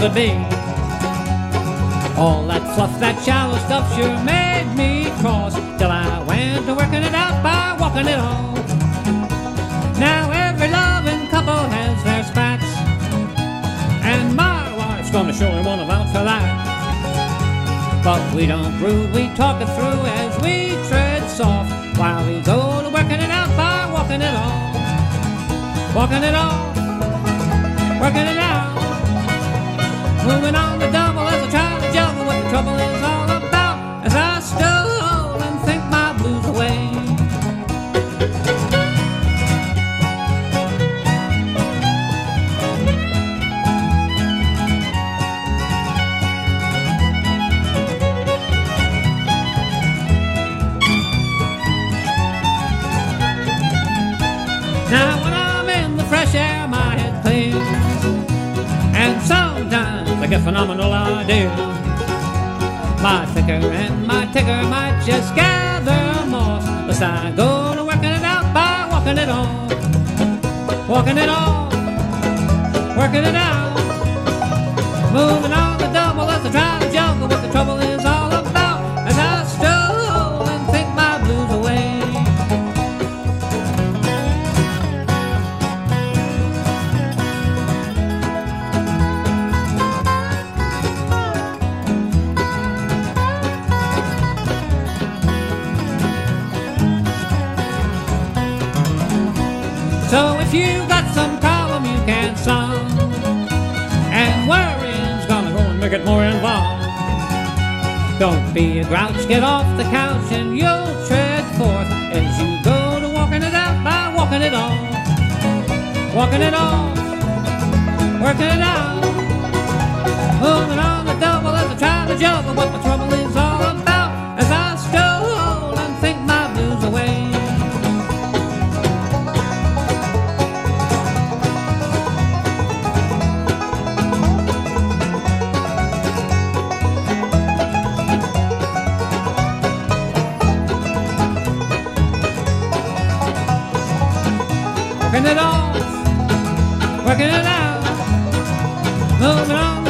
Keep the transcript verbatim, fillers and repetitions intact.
could be. All that fluff, that shallow stuff sure made me cross, till I went to working it out by walking it off. Now every loving couple has their spats, and my wife's gonna surely wanna vouch for that. But we don't brood, we talk it through as we tread soft, while we go to working it out by walking it off. Walking it off, working it out, moving on the double as I try to juggle what the trouble is all about, as I stroll and think my blues away. Now when I'm in the fresh air, my head clears, and sometimes I get phenomenal ideas. My thinker and my ticker might just gather moss, lest I go to working it out by walking it off. Walking it off, working it out, moving on the double as I try to juggle what the trouble is all about, as I stroll and think my blues away. So if you got some problem you can't solve, and worrying's gonna go and make it more involved, don't be a grouch, get off the couch and you'll tread forth, as you go to walking it out by walking it off. Walking it off, working it out, moving on the double as I try to juggle what the trouble is all about, as I stroll and think my blues away. Working it off, working it out, moving on